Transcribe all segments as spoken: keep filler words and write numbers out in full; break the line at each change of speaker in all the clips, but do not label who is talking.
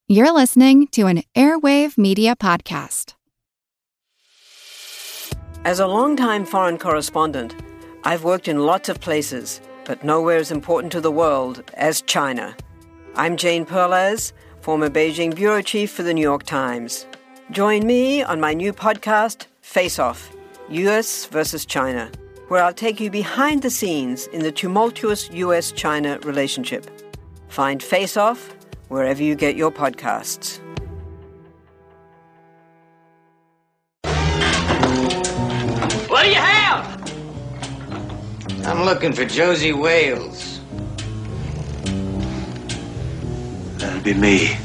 You're listening to an Airwave Media Podcast.
As a longtime foreign correspondent, I've worked in lots of places, but nowhere as important to the world as China. I'm Jane Perlez, former Beijing bureau chief for the New York Times. Join me on my new podcast, Face Off, U S versus China, where I'll take you behind the scenes in the tumultuous U S China relationship. Find Face Off wherever you get your podcasts.
What do you have?
I'm looking for Josie Wales.
That'd be me.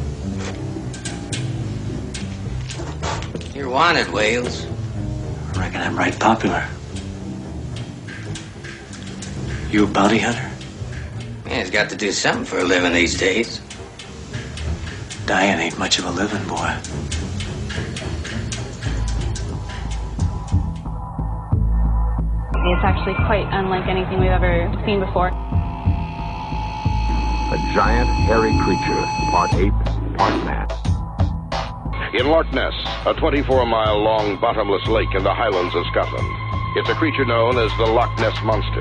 You're wanted, Wales.
I reckon I'm right popular. You a bounty hunter?
Man's got to do something for a living these days.
Dying ain't much of a living, boy.
It's actually quite unlike anything we've ever seen before.
A giant, hairy creature, part ape, part man.
In Loch Ness, a twenty-four mile long bottomless lake in the Highlands of Scotland. It's a creature known as the Loch Ness Monster.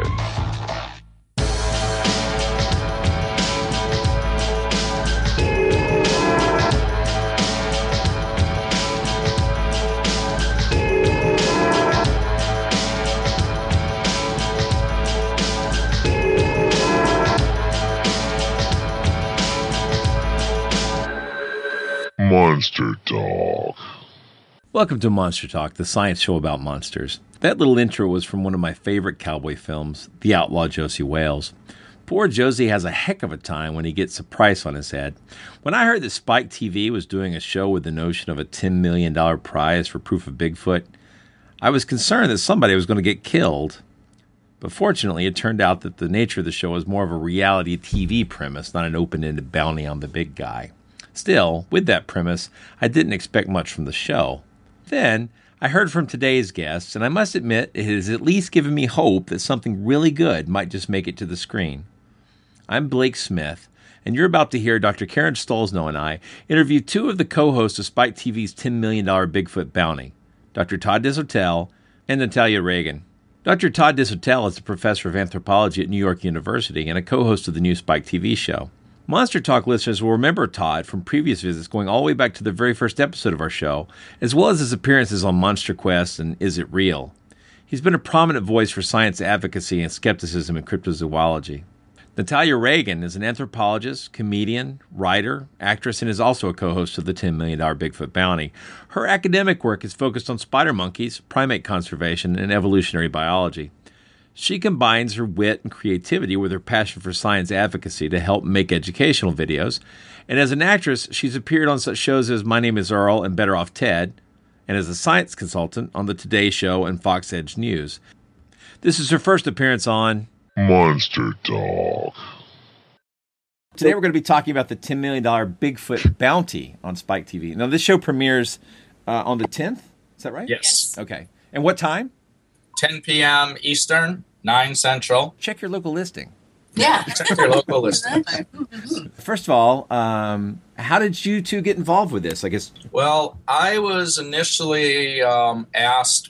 Monster Talk.
Welcome to Monster Talk, the science show about monsters. That little intro was from one of my favorite cowboy films, The Outlaw Josie Wales. Poor Josie has a heck of a time when he gets a price on his head. When I heard that Spike T V was doing a show with the notion of a ten million dollars prize for proof of Bigfoot, I was concerned that somebody was going to get killed. But fortunately, it turned out that the nature of the show was more of a reality T V premise, not an open-ended bounty on the big guy. Still, with that premise, I didn't expect much from the show. Then, I heard from today's guests, and I must admit it has at least given me hope that something really good might just make it to the screen. I'm Blake Smith, and you're about to hear Doctor Karen Stollznow and I interview two of the co-hosts of Spike T V's ten million dollars Bigfoot Bounty, Doctor Todd Disotell and Natalia Reagan. Doctor Todd Disotell is a professor of anthropology at New York University and a co-host of the new Spike T V show. Monster Talk listeners will remember Todd from previous visits going all the way back to the very first episode of our show, as well as his appearances on Monster Quest and Is It Real? He's been a prominent voice for science advocacy and skepticism in cryptozoology. Natalia Reagan is an anthropologist, comedian, writer, actress, and is also a co-host of the ten million dollars Bigfoot Bounty. Her academic work is focused on spider monkeys, primate conservation, and evolutionary biology. She combines her wit and creativity with her passion for science advocacy to help make educational videos. And as an actress, she's appeared on such shows as My Name is Earl and Better Off Ted, and as a science consultant on The Today Show and Fox Edge News. This is her first appearance on
Monster Talk.
Today we're going to be talking about the ten million dollars Bigfoot Bounty on Spike T V. Now, this show premieres uh, on the tenth. Is that right?
Yes.
Okay. And what time?
ten p.m. Eastern, nine Central.
Check your local listing.
Yeah. Check your local listing.
First of all, um, how did you two get involved with this? I guess.
Well, I was initially um, asked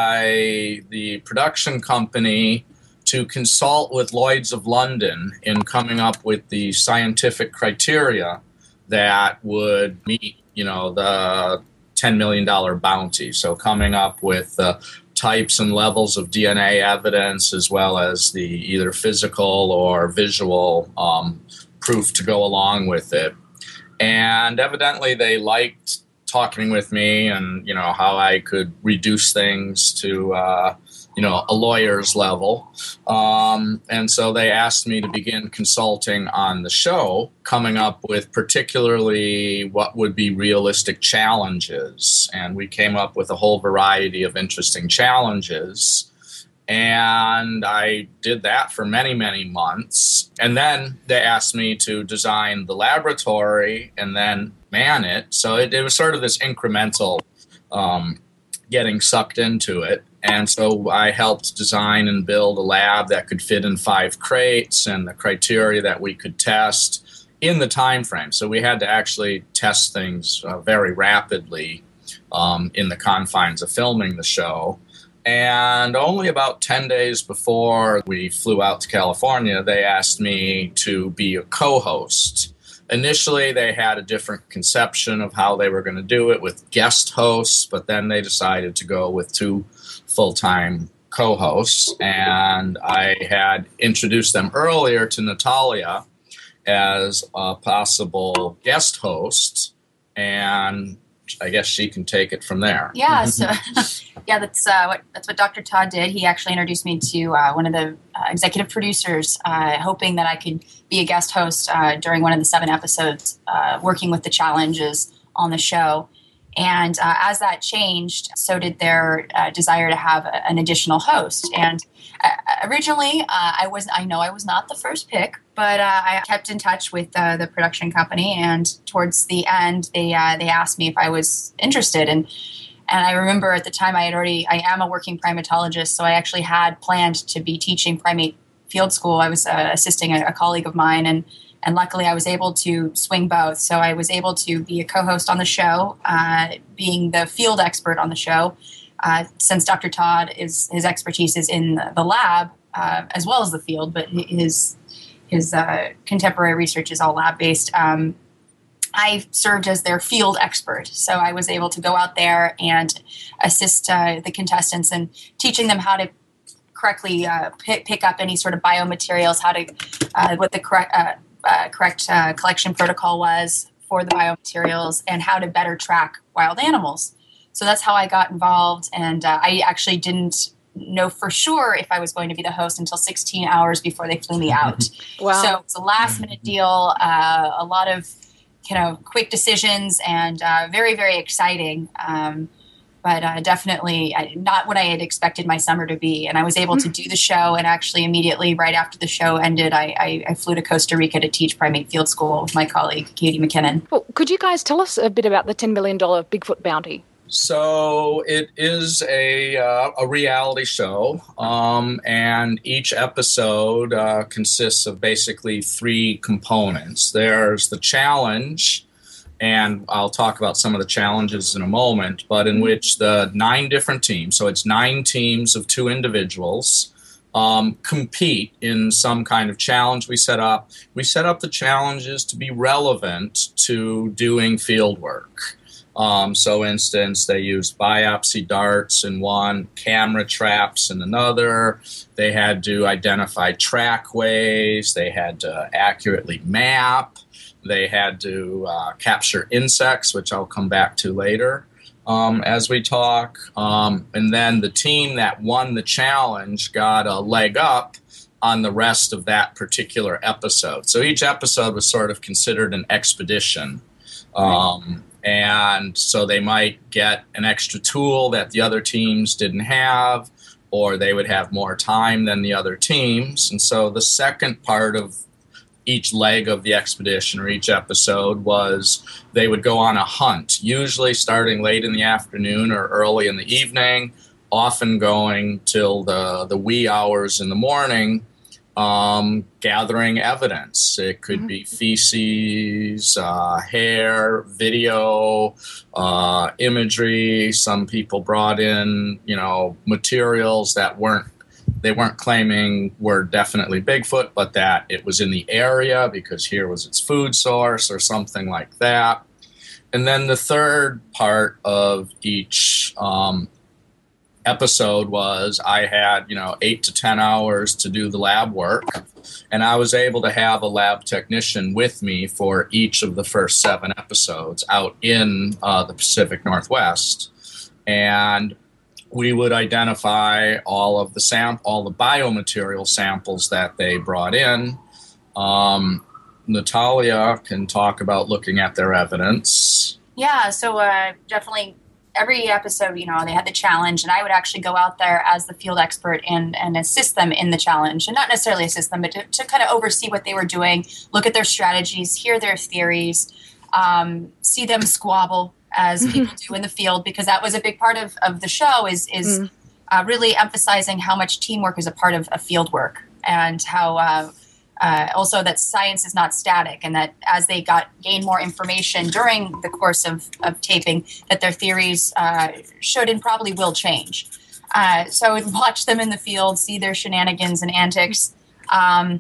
by the production company to consult with Lloyd's of London in coming up with the scientific criteria that would meet, you know, the ten million dollars bounty. So coming up with uh, types and levels of D N A evidence, as well as the either physical or visual um, proof to go along with it. And evidently they liked talking with me and, you know, how I could reduce things to, uh, you know, a lawyer's level. Um, and so they asked me to begin consulting on the show, coming up with particularly what would be realistic challenges. And we came up with a whole variety of interesting challenges. And I did that for many, many months. And then they asked me to design the laboratory and then man it. So it, it was sort of this incremental um, getting sucked into it. And so I helped design and build a lab that could fit in five crates, and the criteria that we could test in the time frame. So we had to actually test things uh, very rapidly um, in the confines of filming the show. And only about ten days before we flew out to California, they asked me to be a co-host. Initially, they had a different conception of how they were going to do it with guest hosts, but then they decided to go with two full-time co-hosts. And I had introduced them earlier to Natalia as a possible guest host, and I guess she can take it from there.
Yeah, so yeah, that's uh, what that's what Doctor Todd did. He actually introduced me to uh, one of the uh, executive producers, uh, hoping that I could be a guest host uh, during one of the seven episodes, uh, working with the challenges on the show. And uh, as that changed, so did their uh, desire to have a, an additional host. And uh, originally, uh, I was I know I was not the first pick, but uh, I kept in touch with uh, the production company. And towards the end, they uh, they asked me if I was interested. And and I remember at the time I had already I am a working primatologist, so I actually had planned to be teaching primate field school. I was uh, assisting a, a colleague of mine, and. And luckily, I was able to swing both. So I was able to be a co-host on the show, uh, being the field expert on the show. Uh, since Doctor Todd is his expertise is in the, the lab uh, as well as the field, but his his uh, contemporary research is all lab based. Um, I served as their field expert, so I was able to go out there and assist uh, the contestants in teaching them how to correctly uh, pick, pick up any sort of biomaterials, how to uh, what the correct uh, Uh, correct uh, collection protocol was for the biomaterials, and how to better track wild animals. So that's how I got involved, and uh, I actually didn't know for sure if I was going to be the host until sixteen hours before they flew me out.
Wow.
So it's a last minute deal, uh, a lot of you know quick decisions, and uh, very, very exciting. Um, But uh, definitely not what I had expected my summer to be. And I was able to do the show, and actually immediately right after the show ended, I, I, I flew to Costa Rica to teach primate field school with my colleague, Katie McKinnon.
Well, could you guys tell us a bit about the ten million dollars Bigfoot bounty?
So it is a uh, a reality show, um, and each episode uh, consists of basically three components. There's the challenge, and I'll talk about some of the challenges in a moment, but in which the nine different teams, so it's nine teams of two individuals, um, compete in some kind of challenge we set up. We set up the challenges to be relevant to doing field work. Um, so, instance, they used biopsy darts in one, camera traps in another. They had to identify trackways. They had to accurately map. They had to uh, capture insects, which I'll come back to later um, as we talk. Um, and then the team that won the challenge got a leg up on the rest of that particular episode. So each episode was sort of considered an expedition. Um, and so they might get an extra tool that the other teams didn't have, or they would have more time than the other teams. And so the second part of each leg of the expedition or each episode was they would go on a hunt, usually starting late in the afternoon or early in the evening, often going till the, the wee hours in the morning, um, gathering evidence. It could mm-hmm. be feces, uh, hair, video, uh, imagery. Some people brought in, you know, materials that weren't They weren't claiming were definitely Bigfoot, but that it was in the area because here was its food source or something like that. And then the third part of each um, episode was I had, you know, eight to ten hours to do the lab work, and I was able to have a lab technician with me for each of the first seven episodes out in uh, the Pacific Northwest. And we would identify all of the sam- all the biomaterial samples that they brought in. Um, Natalia can talk about looking at their evidence.
Yeah, so uh, definitely every episode, you know, they had the challenge, and I would actually go out there as the field expert and, and assist them in the challenge. And not necessarily assist them, but to, to kind of oversee what they were doing, look at their strategies, hear their theories, um, see them squabble, as people do in the field, because that was a big part of, of the show is is mm. uh, really emphasizing how much teamwork is a part of, of field work, and how uh, uh, also that science is not static, and that as they got gain more information during the course of, of taping, that their theories uh, should and probably will change. Uh, so I would watch them in the field, see their shenanigans and antics, um,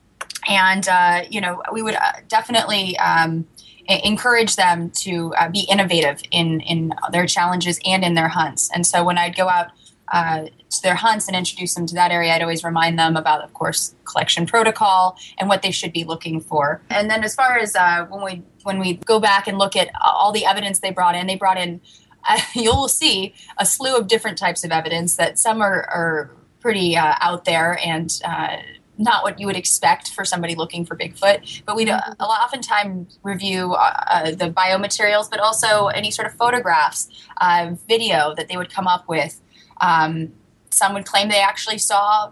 and uh, you know, we would uh, definitely um, encourage them to uh, be innovative in in their challenges and in their hunts. And so when I'd go out uh, to their hunts and introduce them to that area, I'd always remind them about, of course, collection protocol and what they should be looking for. And then as far as uh, when we when we go back and look at all the evidence they brought in, they brought in, uh, you'll see a slew of different types of evidence that some are, are pretty uh, out there and uh, not what you would expect for somebody looking for Bigfoot. But we'd uh, oftentimes review uh, the biomaterials, but also any sort of photographs, uh, video that they would come up with. Um, some would claim they actually saw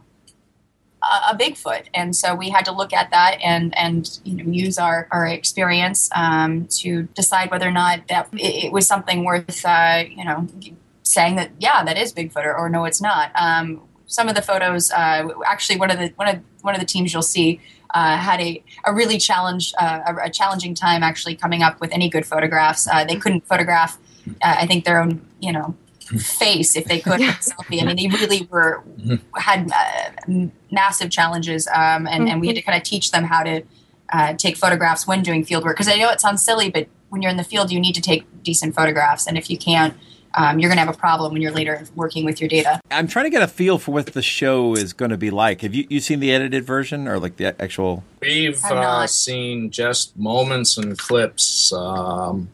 a, a Bigfoot, and so we had to look at that and and you know use our our experience um, to decide whether or not that it, it was something worth uh, you know saying that yeah that is Bigfoot or, or no it's not. Um, some of the photos, uh, actually one of the one of one of the teams you'll see uh, had a a really challenge uh, a, a challenging time actually coming up with any good photographs. Uh, they couldn't photograph, uh, I think, their own you know. face if they could yeah. selfie. I mean, they really were had uh, massive challenges, um, and, mm-hmm. and we had to kind of teach them how to uh, take photographs when doing field work. Because I know it sounds silly, but when you're in the field, you need to take decent photographs, and if you can't, um, you're going to have a problem when you're later working with your data.
I'm trying to get a feel for what the show is going to be like. Have you you seen the edited version or like the actual?
We've uh, seen just moments and clips. Um,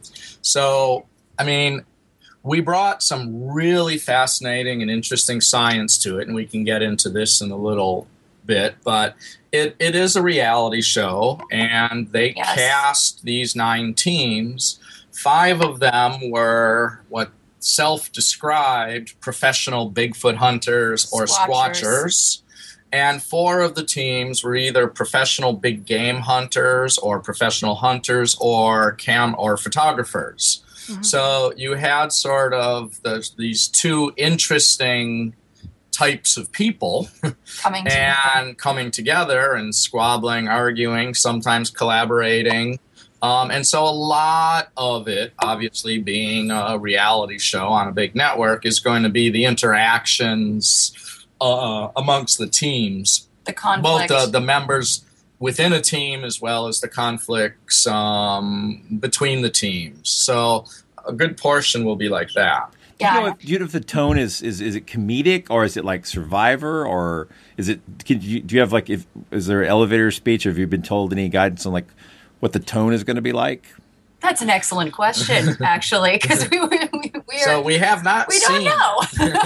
so, I mean. We brought some really fascinating and interesting science to it, and we can get into this in a little bit, but it, it is a reality show, and they yes. cast these nine teams. Five of them were what self-described professional Bigfoot hunters or squatchers. squatchers, and four of the teams were either professional big game hunters or professional hunters or cam or photographers. Mm-hmm. So you had sort of the, these two interesting types of people
coming
and
together.
coming together and squabbling, arguing, sometimes collaborating. Um, and so a lot of it, obviously being a reality show on a big network, is going to be the interactions uh, amongst the teams.
The conflict.
Both the, the members within a team as well as the conflicts um, between the teams. So a good portion will be like that.
Yeah.
Do you know if, do you know if the tone is, is is it comedic or is it like Survivor or is it? Can you, do you have like if is there an elevator speech? Or have you been told any guidance on like what the tone is going to be like?
That's an excellent question, actually, because we we we're,
so we have not.
We
seen.
don't know.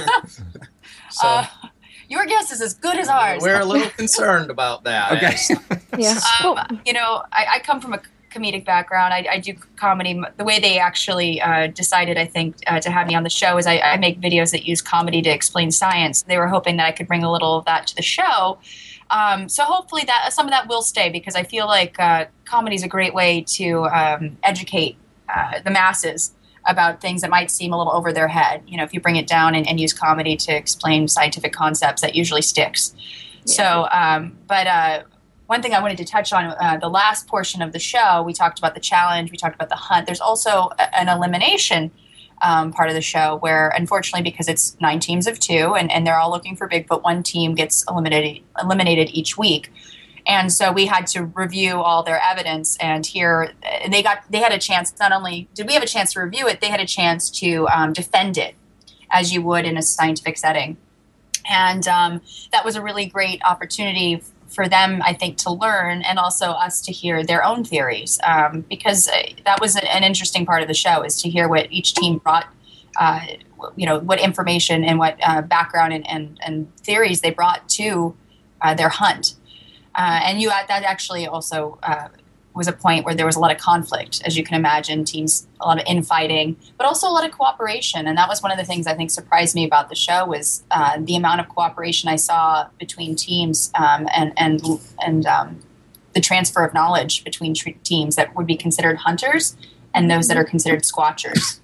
so.
Uh, Your guess is as good as ours.
We're a little concerned about that.
Okay.
yeah.
Um, you know, I, I come from a comedic background. I, I do comedy. The way they actually uh, decided, I think, uh, to have me on the show is I, I make videos that use comedy to explain science. They were hoping that I could bring a little of that to the show. Um, so hopefully that some of that will stay because I feel like uh, comedy is a great way to um, educate uh, the masses about things that might seem a little over their head. You know, if you bring it down and, and use comedy to explain scientific concepts, that usually sticks. Yeah. So, um, but uh, one thing I wanted to touch on, uh, the last portion of the show, we talked about the challenge, we talked about the hunt. There's also a, an elimination um, part of the show where, unfortunately, because it's nine teams of two and, and they're all looking for Bigfoot, one team gets eliminated eliminated each week. And so we had to review all their evidence, and here they got they had a chance. Not only did we have a chance to review it, they had a chance to um, defend it, as you would in a scientific setting. And um, that was a really great opportunity for them, I think, to learn, and also us to hear their own theories, um, because that was an interesting part of the show, is to hear what each team brought, uh, you know, what information and what uh, background and, and, and theories they brought to uh, their hunt. Uh, and you that actually also uh, was a point where there was a lot of conflict, as you can imagine, teams, a lot of infighting, but also a lot of cooperation. And that was one of the things I think surprised me about the show was uh, the amount of cooperation I saw between teams um, and and and um, the transfer of knowledge between tr- teams that would be considered hunters and those that are considered squatchers.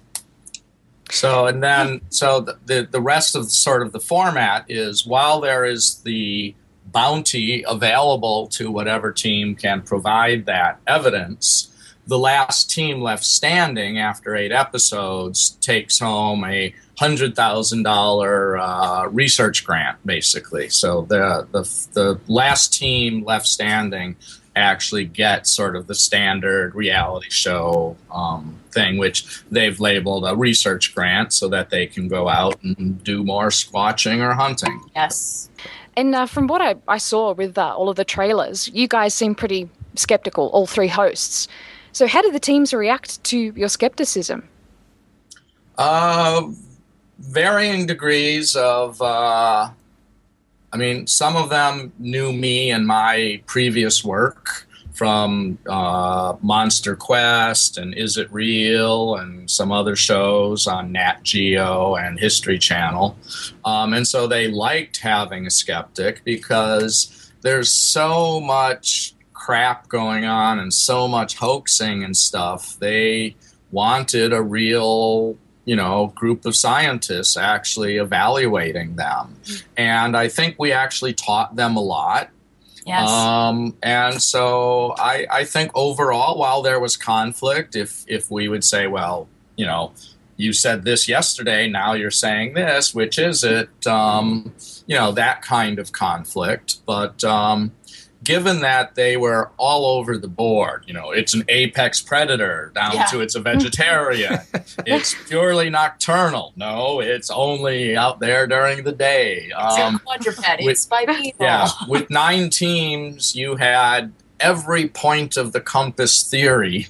So and then so the the rest of sort of the format is while there is the bounty available to whatever team can provide that evidence. The last team left standing after eight episodes takes home a one hundred thousand dollars uh, research grant, basically. So the, the the last team left standing actually gets sort of the standard reality show um, thing, which they've labeled a research grant so that they can go out and do more squatching or hunting.
Yes.
And uh, from what I, I saw with uh, all of the trailers, you guys seem pretty skeptical, all three hosts. So how did the teams react to your skepticism?
Uh, varying degrees of, uh, I mean, some of them knew me and my previous work from uh, Monster Quest and Is It Real and some other shows on Nat Geo and History Channel. Um, and so they liked having a skeptic because there's so much crap going on and so much hoaxing and stuff. They wanted a real, you know, group of scientists actually evaluating them. Mm-hmm. And I think we actually taught them a lot.
Yes.
Um, and so I, I think overall, while there was conflict, if if we would say, well, you know, you said this yesterday, now you're saying this, which is it? Um, you know, that kind of conflict. But um, given that they were all over the board, you know, it's an apex predator down yeah. to it's a vegetarian. It's purely nocturnal. No, it's only out there during the day.
It's um, a quadruped. It's bipedal.
Yeah, with nine teams, you had every point of the compass theory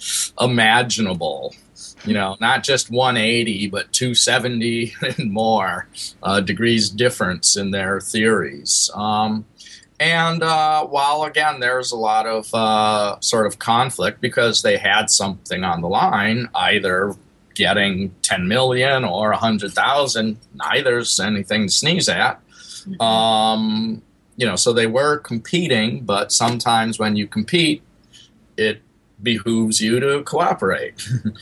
imaginable. You know, not just one eighty, but two seventy and more uh, degrees difference in their theories. Um, And uh, while, again, there's a lot of uh, sort of conflict because they had something on the line, either getting ten million dollars or one hundred thousand dollars, neither's anything to sneeze at. Mm-hmm. Um, you know, so they were competing, but sometimes when you compete, it behooves you to cooperate.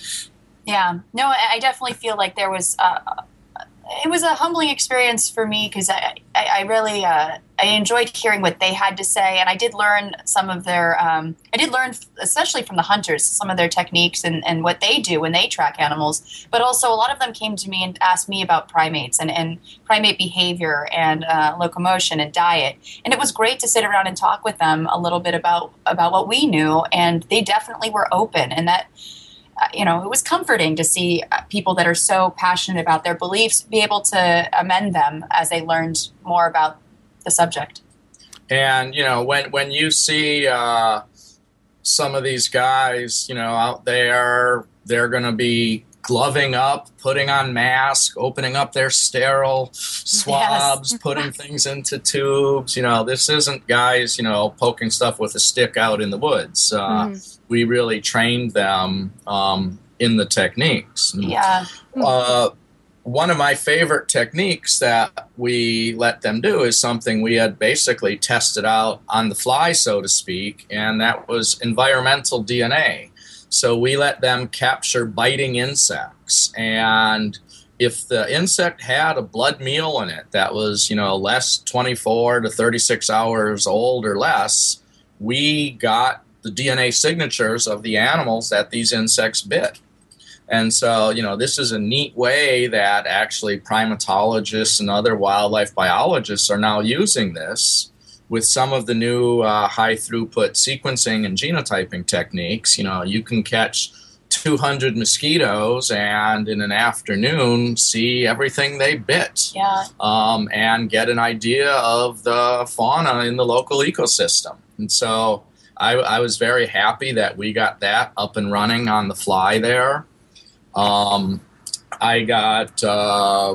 Yeah. No, I definitely feel like there was uh, – it was a humbling experience for me because I, I, I really uh, I enjoyed hearing what they had to say, and I did learn some of their um, I did learn especially from the hunters some of their techniques and, and what they do when they track animals. But also a lot of them came to me and asked me about primates and, and primate behavior and uh, locomotion and diet, and it was great to sit around and talk with them a little bit about about what we knew, and they definitely were open, and that. You know, it was comforting to see people that are so passionate about their beliefs be able to amend them as they learned more about the subject.
And, you know, when when you see uh, some of these guys, you know, out there, they're going to be gloving up, putting on masks, opening up their sterile swabs, yes. putting things into tubes. You know, this isn't guys, you know, poking stuff with a stick out in the woods. Uh, mm. We really trained them um, in the techniques.
Yeah.
Uh, one of my favorite techniques that we let them do is something we had basically tested out on the fly, so to speak, and that was environmental D N A. So we let them capture biting insects, and if the insect had a blood meal in it that was, you know, less twenty-four to thirty-six hours old or less, we got the D N A signatures of the animals that these insects bit. And so, you know, this is a neat way that actually primatologists and other wildlife biologists are now using this. With some of the new uh, high-throughput sequencing and genotyping techniques, you know, you can catch two hundred mosquitoes and in an afternoon see everything they bit.
Yeah.
Um, and get an idea of the fauna in the local ecosystem. And so I, I was very happy that we got that up and running on the fly there. Um, I got uh,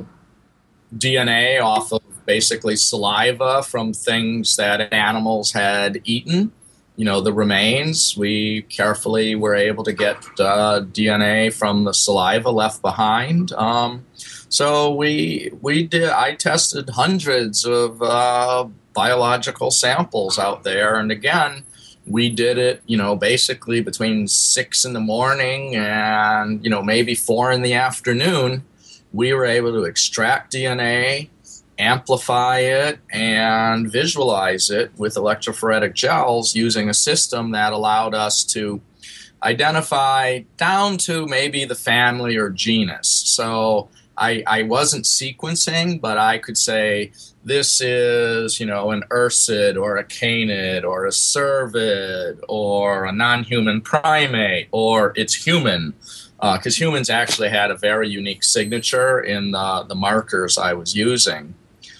D N A off of basically saliva from things that animals had eaten, you know, the remains. We carefully were able to get uh, D N A from the saliva left behind. Um, so we we did. I tested hundreds of uh, biological samples out there, and again, we did it, you know, basically between six in the morning and, you know, maybe four in the afternoon. We were able to extract D N A. amplify it and visualize it with electrophoretic gels using a system that allowed us to identify down to maybe the family or genus. So I, I wasn't sequencing, but I could say this is, you know, an ursid or a canid or a cervid or a non-human primate or it's human, because uh, humans actually had a very unique signature in the, the markers I was using.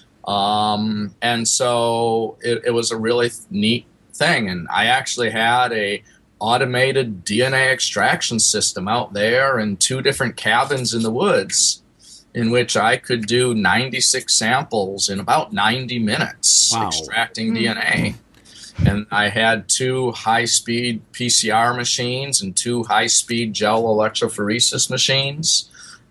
Um, and so it, it was a really neat thing. And I actually had a automated D N A extraction system out there in two different cabins in the woods in which I could do ninety-six samples in about ninety minutes, wow. extracting mm. D N A. And I had two high-speed P C R machines and two high-speed gel electrophoresis machines.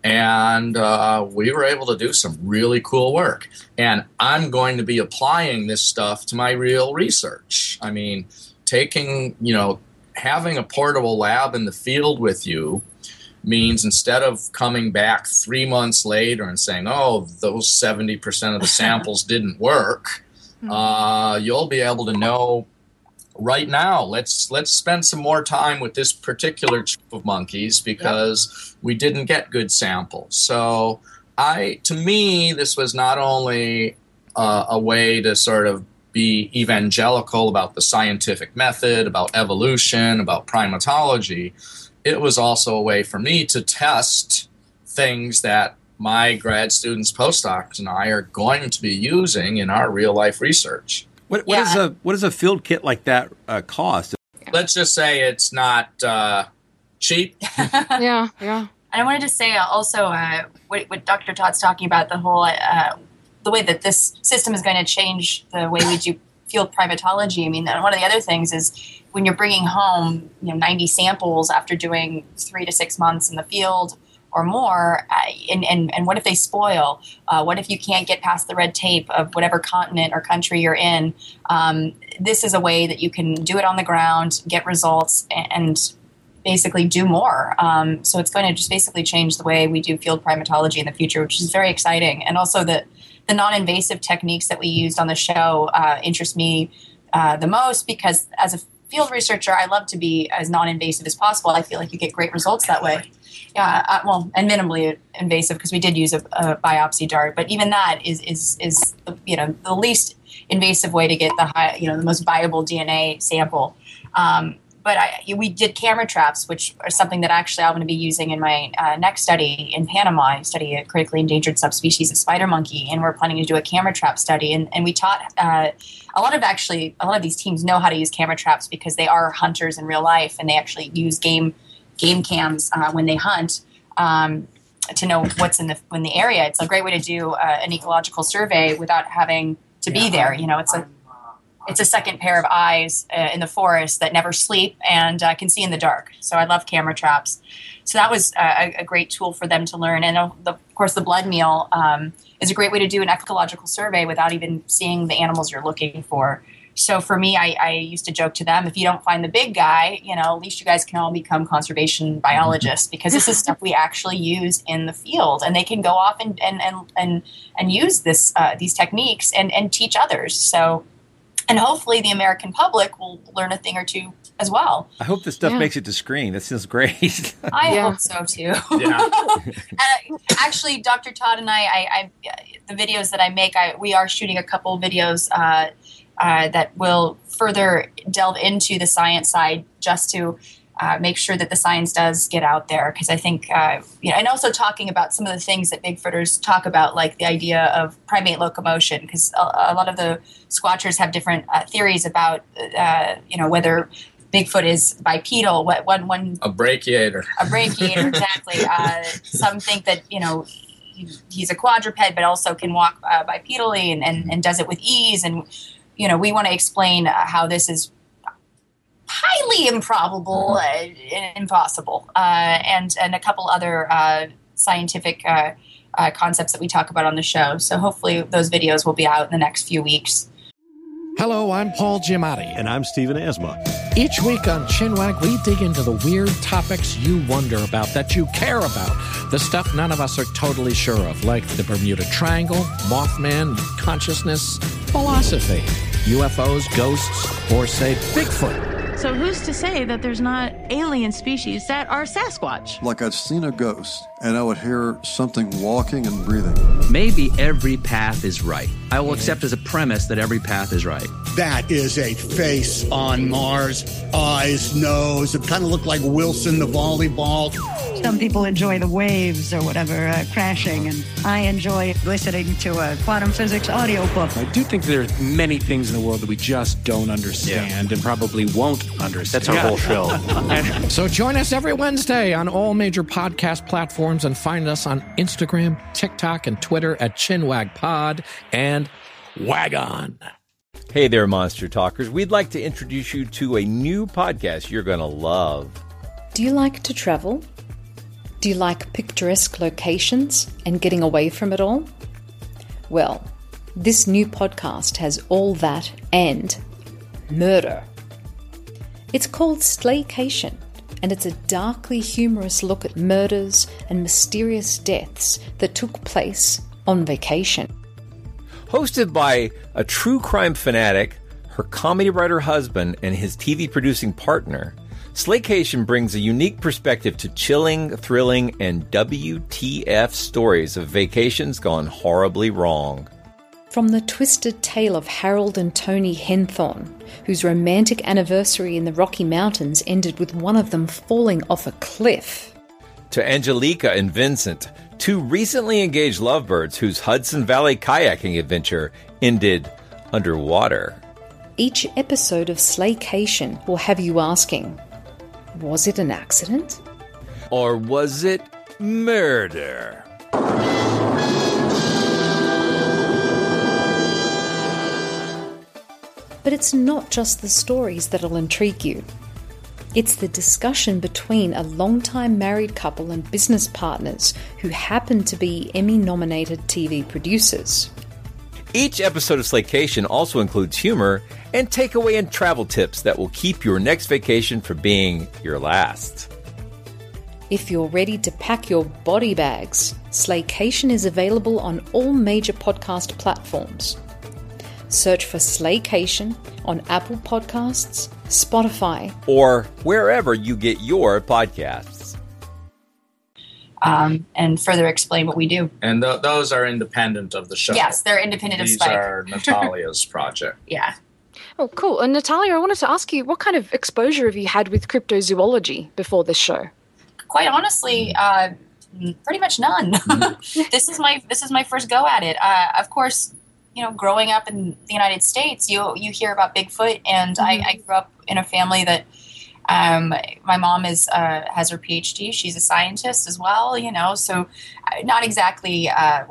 And uh, we were able to do some really cool work. And I'm going to be applying this stuff to my real research. I mean, taking, you know, having a portable lab in the field with you means instead of coming back three months later and saying, oh, those seventy percent of the samples didn't work, uh, you'll be able to know right now, let's let's spend some more time with this particular troop of monkeys because yep. we didn't get good samples. So I, to me, this was not only uh, a way to sort of be evangelical about the scientific method, about evolution, about primatology. It was also a way for me to test things that my grad students, postdocs, and I are going to be using in our real-life research.
What, what, yeah. is a, what does a field kit like that uh, cost?
Let's just say it's not uh, cheap.
yeah, yeah.
And I wanted to say also uh, what, what Doctor Todd's talking about, the whole uh, the way that this system is going to change the way we do field primatology. I mean, one of the other things is when you're bringing home, you know, ninety samples after doing three to six months in the field or more, uh, and, and, and what if they spoil? Uh, what if you can't get past the red tape of whatever continent or country you're in? Um, this is a way that you can do it on the ground, get results, and, and basically do more. Um, so it's going to just basically change the way we do field primatology in the future, which is very exciting. And also the, the non-invasive techniques that we used on the show uh, interest me uh, the most because as a field researcher, I love to be as non-invasive as possible. I feel like you get great results that way. Yeah, uh, well, and minimally invasive because we did use a, a biopsy dart, but even that is is is you know the least invasive way to get the high, you know, the most viable D N A sample. Um, but I, we did camera traps, which are something that actually I'm going to be using in my uh, next study in Panama. I study a critically endangered subspecies of spider monkey, and we're planning to do a camera trap study. And, and we taught uh, a lot of actually a lot of these teams know how to use camera traps because they are hunters in real life, and they actually use game. game cams uh, when they hunt um, to know what's in the in the area. It's a great way to do uh, an ecological survey without having to be there. You know, it's a it's a second pair of eyes uh, in the forest that never sleep and uh, can see in the dark. So I love camera traps. So that was uh, a, a great tool for them to learn. And uh, the, of course, the blood meal um, is a great way to do an ecological survey without even seeing the animals you're looking for. So for me, I, I used to joke to them, if you don't find the big guy, you know, at least you guys can all become conservation biologists because this is stuff we actually use in the field. And they can go off and and and, and, and use this uh, these techniques and, and teach others. So, and hopefully the American public will learn a thing or two as well.
I hope this stuff yeah. makes it to screen. That sounds great.
I yeah. hope so too. Yeah. uh, actually, Doctor Todd and I, I, I, the videos that I make, I, we are shooting a couple videos uh, Uh, that will further delve into the science side just to uh, make sure that the science does get out there. Because I think, uh, you know, and also talking about some of the things that Bigfooters talk about, like the idea of primate locomotion, because a, a lot of the squatchers have different uh, theories about, uh, you know, whether Bigfoot is bipedal, what one one
a brachiator,
a brachiator, exactly. Uh, some think that, you know, he's a quadruped, but also can walk uh, bipedally and, and, and does it with ease. And you know, we want to explain uh, how this is highly improbable uh, and impossible, uh, and and a couple other uh, scientific uh, uh, concepts that we talk about on the show. So hopefully those videos will be out in the next few weeks.
Hello, I'm Paul Giamatti.
And I'm Stephen Asma.
Each week on Chinwag, we dig into the weird topics you wonder about, that you care about, the stuff none of us are totally sure of, like the Bermuda Triangle, Mothman, consciousness, philosophy, U F Os, ghosts, or, say, Bigfoot.
So who's to say that there's not alien species that are Sasquatch?
Like I'd seen a ghost, and I would hear something walking and breathing.
Maybe every path is right. I will accept as a premise that every path is right.
That is a face on Mars. Eyes, nose. It kind of looked like Wilson the volleyball.
Some people enjoy the waves or whatever uh, crashing, and I enjoy listening to a quantum physics audiobook.
I do think there are many things in the world that we just don't understand yeah. and probably won't understand.
That's our whole show.
So join us every Wednesday on all major podcast platforms and find us on Instagram, TikTok, and Twitter at ChinwagPod and Wagon.
Hey there, Monster Talkers. We'd like to introduce you to a new podcast you're going to love.
Do you like to travel? Do you like picturesque locations and getting away from it all? Well, this new podcast has all that and murder. It's called Slaycation, and it's a darkly humorous look at murders and mysterious deaths that took place on vacation.
Hosted by a true crime fanatic, her comedy writer husband, and his T V producing partner, Slaycation brings a unique perspective to chilling, thrilling, and W T F stories of vacations gone horribly wrong.
From the twisted tale of Harold and Tony Henthorne, whose romantic anniversary in the Rocky Mountains ended with one of them falling off a cliff,
to Angelica and Vincent, two recently engaged lovebirds whose Hudson Valley kayaking adventure ended underwater.
Each episode of Slaycation will have you asking, was it an accident?
Or was it murder?
But it's not just the stories that'll intrigue you. It's the discussion between a long-time married couple and business partners who happen to be Emmy-nominated T V producers.
Each episode of Slaycation also includes humor and takeaway and travel tips that will keep your next vacation from being your last.
If you're ready to pack your body bags, Slaycation is available on all major podcast platforms. Search for Slaycation on Apple Podcasts, Spotify,
or wherever you get your podcasts.
Um, and further explain what we do.
And th- those are independent of the show.
Yes, they're independent
These
of Spike.
These are Natalia's project.
Yeah.
Oh, cool. And Natalia, I wanted to ask you, what kind of exposure have you had with cryptozoology before this show?
Quite honestly, uh, pretty much none. this is my this is my first go at it. Uh, of course, you know, growing up in the United States, you you hear about Bigfoot, and mm-hmm. I, I grew up in a family that um, my mom is uh, has her P H D. She's a scientist as well, you know, so not exactly uh,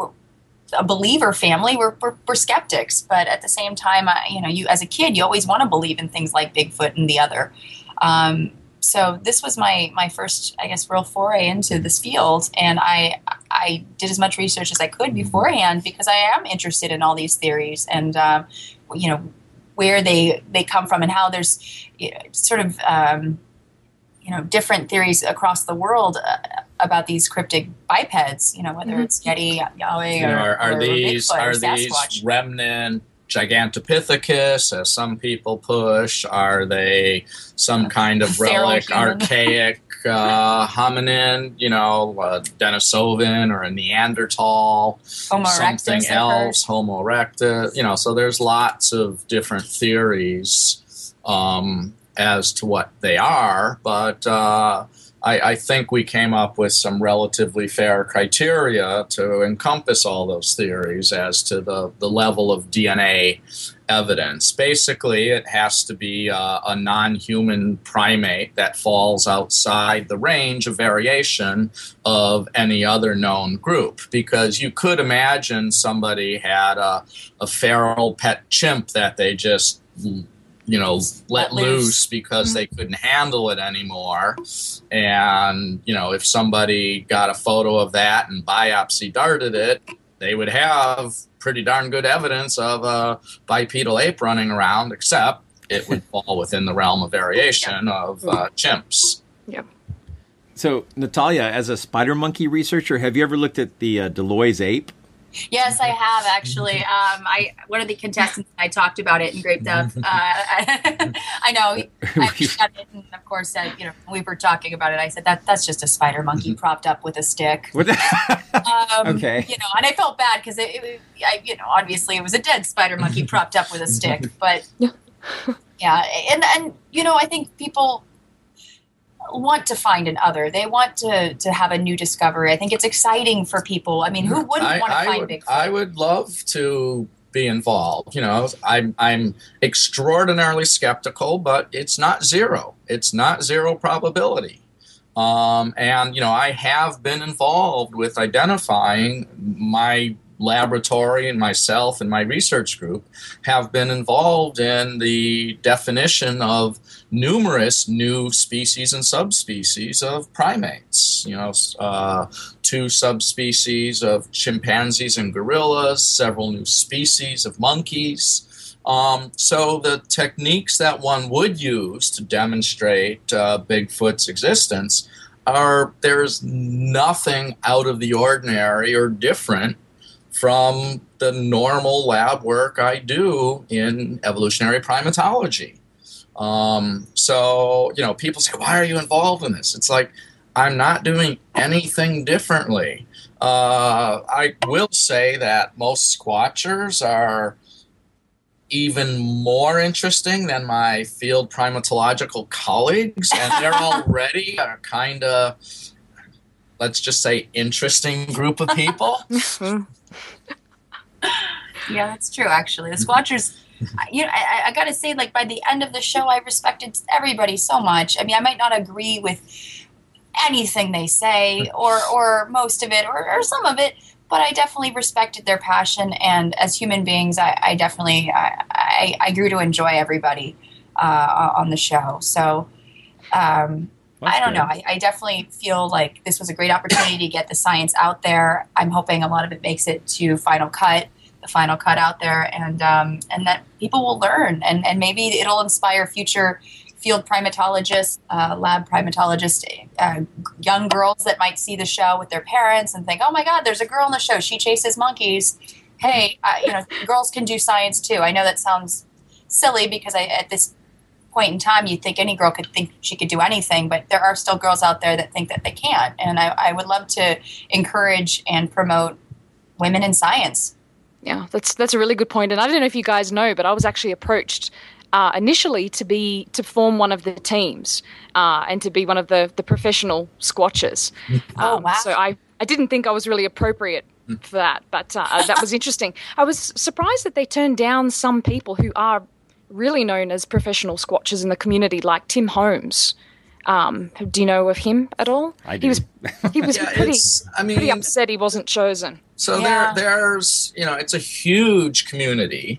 a believer family. We're, we're we're skeptics, but at the same time, I, you know, you as a kid, you always want to believe in things like Bigfoot and the other. Um, so this was my my first, I guess, real foray into this field, and I I did as much research as I could beforehand because I am interested in all these theories and um, you know where they they come from and how there's you know, sort of um, you know different theories across the world uh, about these cryptic bipeds. You know whether mm-hmm. it's Yeti, Yahweh,
you know,
or,
are, are
or
these
Bigfoot
are
or
these
Sasquatch.
remnant Gigantopithecus, as some people push? Are they some kind of relic, archaic uh, hominin, you know, a Denisovan or a Neanderthal,
Homo
something
erectus,
else, Homo erectus, you know, so there's lots of different theories um, as to what they are, but uh, I, I think we came up with some relatively fair criteria to encompass all those theories as to the, the level of D N A evidence. Basically, it has to be a, a non-human primate that falls outside the range of variation of any other known group, because you could imagine somebody had a, a feral pet chimp that they just you know, let, let loose. loose because mm-hmm. they couldn't handle it anymore. And, you know, if somebody got a photo of that and biopsy darted it, they would have pretty darn good evidence of a bipedal ape running around, except it would fall within the realm of variation of uh, chimps.
Yep.
So, Natalia, as a spider monkey researcher, have you ever looked at the uh, Deloy's ape?
Yes, I have actually. Um, I one of the contestants I talked about it in great depth. Uh, I, I know. I said it, and of course, said you know we were talking about it. I said that that's just a spider monkey propped up with a stick.
What
um,
okay.
You know, and I felt bad because it, it, I, you know, obviously it was a dead spider monkey propped up with a stick. But yeah, and and you know, I think people want to find an other. They want to to have a new discovery. I think it's exciting for people. I mean, who wouldn't
I,
want to
I
find
would,
Bigfoot?
I would love to be involved. You know, I'm I'm extraordinarily skeptical, but it's not zero. It's not zero probability. Um, and you know, I have been involved with identifying. My laboratory and myself and my research group have been involved in the definition of numerous new species and subspecies of primates. You know, uh, two subspecies of chimpanzees and gorillas, several new species of monkeys. Um, so the techniques that one would use to demonstrate uh, Bigfoot's existence are, there's nothing out of the ordinary or different from the normal lab work I do in evolutionary primatology. Um, so, you know, people say, why are you involved in this? It's like, I'm not doing anything differently. Uh, I will say that most squatchers are even more interesting than my field primatological colleagues, and they're already a kind of, let's just say, interesting group of people.
Yeah, that's true, actually. The Squatchers, you know, I, I got to say, like, by the end of the show, I respected everybody so much. I mean, I might not agree with anything they say or, or most of it or, or some of it, but I definitely respected their passion. And as human beings, I, I definitely, I, I, I grew to enjoy everybody uh, on the show. So, um, I don't know. I, I definitely feel like this was a great opportunity to get the science out there. I'm hoping a lot of it makes it to Final Cut, the Final Cut out there, and um, and that people will learn, and, and maybe it'll inspire future field primatologists, uh, lab primatologists, uh, young girls that might see the show with their parents and think, oh my God, there's a girl in the show. She chases monkeys. Hey, uh, you know, girls can do science too. I know that sounds silly because I at this point in time, you'd think any girl could think she could do anything, but there are still girls out there that think that they can't. And I, I would love to encourage and promote women in science.
Yeah, that's that's a really good point. And I don't know if you guys know, but I was actually approached uh, initially to be to form one of the teams uh, and to be one of the, the professional squatchers.
Oh,
um,
wow.
So I, I didn't think I was really appropriate for that, but uh, that was interesting. I was surprised that they turned down some people who are really known as professional squatchers in the community, like Tim Holmes. Um, do you know of him at all?
I do.
He was he was
Yeah,
pretty,
it's- I mean-
pretty upset he wasn't chosen.
So
Yeah.
there, there's, you know, it's a huge community,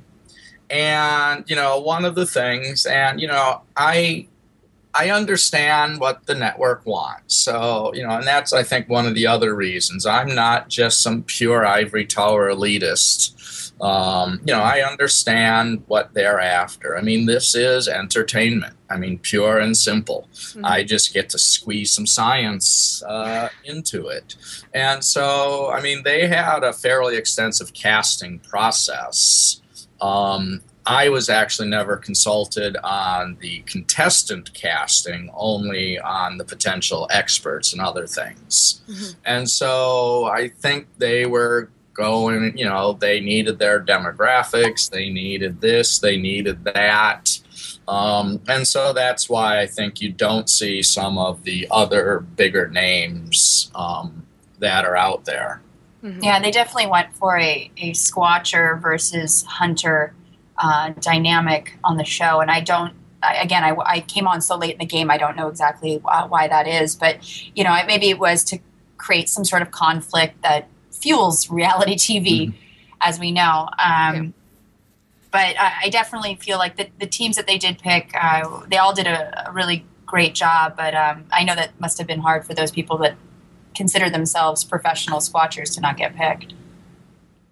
and you know, one of the things, and you know, I, I understand what the network wants. So you know, and that's I think one of the other reasons. I'm not just some pure ivory tower elitist. Um, you know, I understand what they're after. I mean, this is entertainment. I mean, pure and simple. Mm-hmm. I just get to squeeze some science uh, into it. And so, I mean, they had a fairly extensive casting process. Um, I was actually never consulted on the contestant casting, only on the potential experts and other things. Mm-hmm. And so I think they were going, you know, they needed their demographics, they needed this, they needed that. Um, and so that's why I think you don't see some of the other bigger names um, that are out there.
Mm-hmm. Yeah, they definitely went for a, a squatcher versus hunter uh, dynamic on the show. And I don't, I, again, I, I came on so late in the game, I don't know exactly uh, why that is. But, you know, maybe it was to create some sort of conflict that fuels reality T V, mm-hmm. as we know. Um, yeah. But I, I definitely feel like the, the teams that they did pick, uh, they all did a, a really great job. But um, I know that must have been hard for those people that consider themselves professional squatchers to not get picked.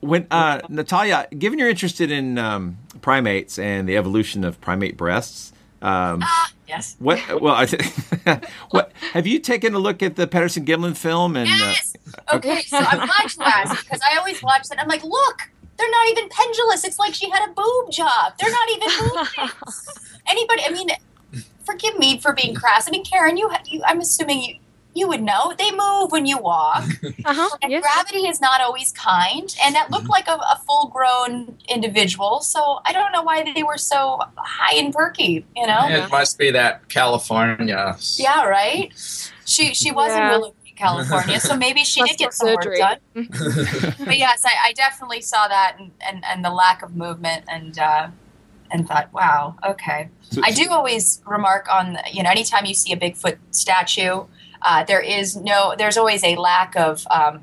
when uh, Natalia, given you're interested in um, primates and the evolution of primate breasts, um,
ah, yes.
What? Well, I th- what have you taken a look at the Patterson Gimlin film? And
yes.
Uh,
okay, so I'm glad you asked because I always watch that. I'm like, look, they're not even pendulous. It's like she had a boob job. They're not even moving. Anybody? I mean, forgive me for being crass. I mean, Karen, you, you I'm assuming you. You would know. They move when you walk.
Uh-huh,
and
yes.
gravity is not always kind. And that looked like a, a full-grown individual. So I don't know why they were so high and perky, you know?
It must be that California.
Yeah, right? She she was
Yeah.
in Willow Creek, California, so maybe she did
Plastic
get some work
surgery.
done. But yes, I, I definitely saw that and, and, and the lack of movement and uh, and thought, wow, okay. I do always remark on, you know, anytime you see a Bigfoot statue, Uh, there is no, there's always a lack of um,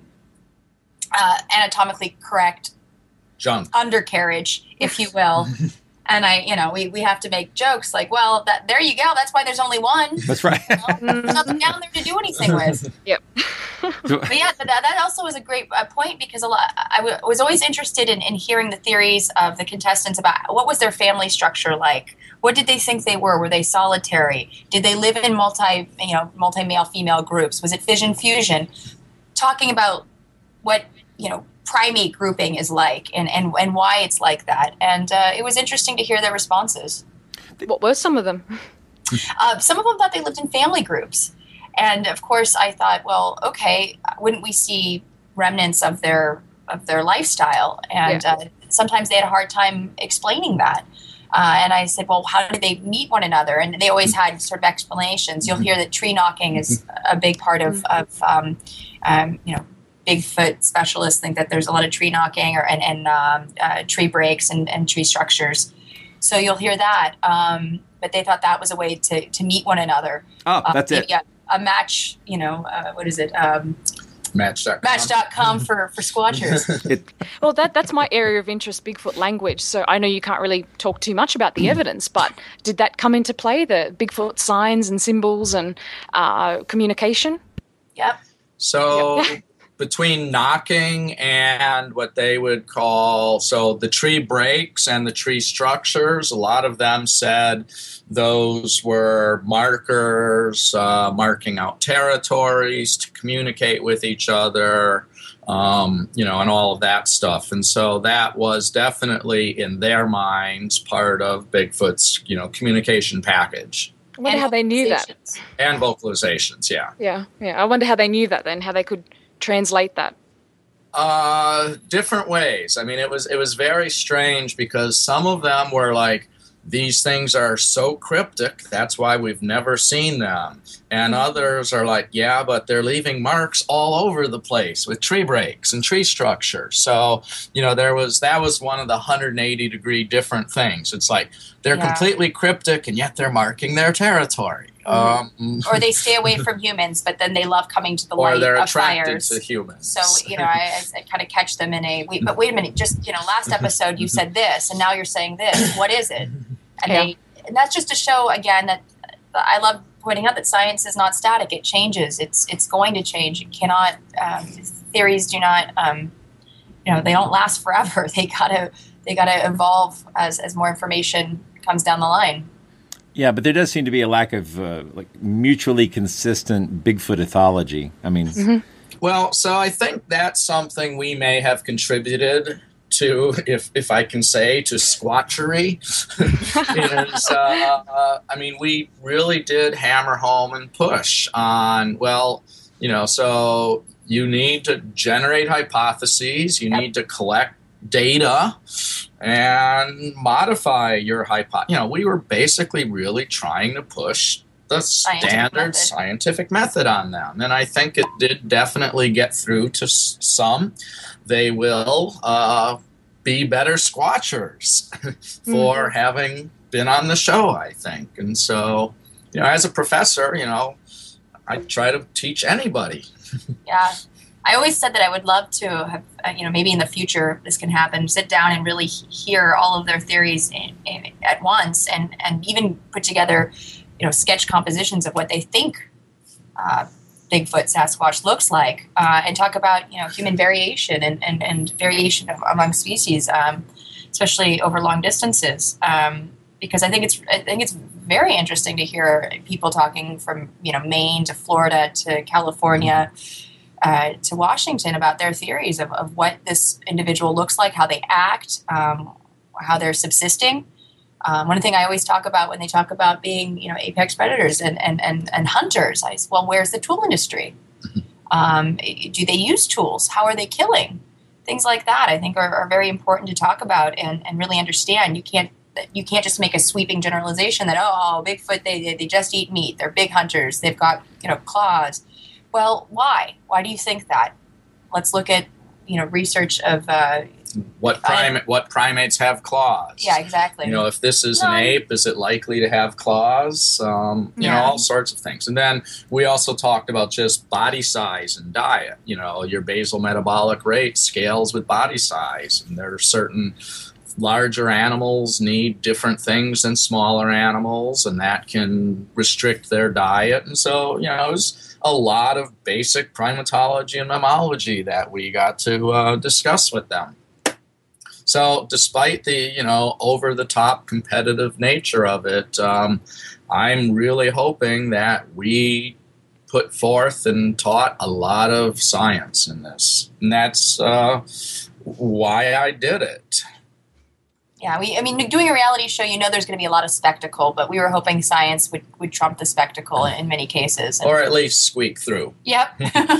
uh, anatomically correct
Junk.
undercarriage, if you will. And I, you know, we, we have to make jokes like, well, that there you go. That's why there's only one.
That's right.
You know? There's nothing down there to do anything with.
Yep.
But yeah, but that, that also was a great uh, point because a lot, I w- was always interested in, in hearing the theories of the contestants about what was their family structure like. What did they think they were? Were they solitary? Did they live in multi, you know, multi male female groups? Was it fission fusion? Talking about what, you know, primate grouping is like and, and, and why it's like that. And uh, it was interesting to hear their responses.
What were some of them?
Uh, some of them thought they lived in family groups. And of course I thought, well, okay, wouldn't we see remnants of their of their lifestyle? And
Yeah.
uh, sometimes they had a hard time explaining that. Uh, and I said, well, how did they meet one another? And they always had sort of explanations. You'll hear that tree knocking is a big part of, of um, um, you know, Bigfoot specialists think that there's a lot of tree knocking or and, and um, uh, tree breaks and, and tree structures. So you'll hear that. Um, but they thought that was a way to, to meet one another.
Oh, that's
uh,
it.
Yeah, a match, you know, uh, what is it? Um,
Match dot com.
Match dot com for, for squatchers.
It,
Well, that that's my area of interest, Bigfoot language. So I know you can't really talk too much about the evidence, but did that come into play, the Bigfoot signs and symbols and uh, communication?
Yep.
So
Yep.
between knocking and what they would call, so the tree breaks and the tree structures, a lot of them said those were markers, uh, marking out territories to communicate with each other, um, you know, and all of that stuff. And so that was definitely in their minds part of Bigfoot's, you know, communication package.
I wonder how they knew that.
And vocalizations, yeah.
Yeah, yeah. I wonder how they knew that then, how they could translate that.
Uh, different ways. I mean, it was it was very strange because some of them were like, these things are so cryptic, that's why we've never seen them. And others are like, yeah, but they're leaving marks all over the place with tree breaks and tree structure. So, you know, there was that was one of the one hundred eighty degree different things. It's like they're
Yeah.
completely cryptic and yet they're marking their territory. Um,
Or they stay away from humans, but then they love coming to the
or
light
they're
of
attracted
fires.
to humans.
So, you know, I, I kind of catch them in a, wait, but wait a minute, just, you know, last episode you said this, and now you're saying this. What is it? And
Yeah.
they, and that's just to show, again, that I love pointing out that science is not static. It changes. It's it's going to change. It cannot, um, theories do not, um, you know, they don't last forever. They gotta, they gotta evolve as, as more information comes down the line.
yeah, but there does seem to be a lack of uh, like mutually consistent Bigfoot ethology. I mean,
Well, so I think that's something we may have contributed to, if if I can say, to squatchery. is, uh, uh, I mean, we really did hammer home and push on, well, you know, so you need to generate hypotheses, you need to collect data and modify your hypo. You know, we were basically really trying to push the
Scientific
standard
method.
scientific method on them. And I think it did definitely get through to s- some. They will uh, be better squatchers for having been on the show, I think. And so, you know, as a professor, you know, I try to teach anybody.
Yeah. I always said that I would love to have, uh, you know, maybe in the future this can happen, sit down and really he- hear all of their theories in, in, at once and, and even put together, you know, sketch compositions of what they think uh, Bigfoot Sasquatch looks like, uh, and talk about you know human variation and and, and variation of, among species, um, especially over long distances. Um, because I think it's I think it's very interesting to hear people talking from you know Maine to Florida to California uh, to Washington about their theories of, of what this individual looks like, how they act, um, how they're subsisting. Um, one thing I always talk about when they talk about being, you know, apex predators and, and, and, and hunters, I say, well, where's the tool industry? Um, do they use tools? How are they killing? Things like that, I think, are, are very important to talk about and, and really understand. You can't you can't just make a sweeping generalization that oh, Bigfoot they they just eat meat. They're big hunters. They've got you know claws. Well, why? Why do you think that? Let's look at you know research of. Uh,
What primate? What primates have claws?
Yeah, exactly.
You know, if this is
No.
an ape, is it likely to have claws? Um, you know,
Yeah.
all sorts of things. And then we also talked about just body size and diet. You know, your basal metabolic rate scales with body size, and there are certain larger animals need different things than smaller animals, and that can restrict their diet. And so, you know, it was a lot of basic primatology and mammalogy that we got to uh, discuss with them. So despite the, you know, over-the-top competitive nature of it, um, I'm really hoping that we put forth and taught a lot of science in this. And that's uh, why I did it.
Yeah, we. I mean, doing a reality show, you know, there's going to be a lot of spectacle, but we were hoping science would, would trump the spectacle in many cases. And,
Or at least squeak through.
Yep.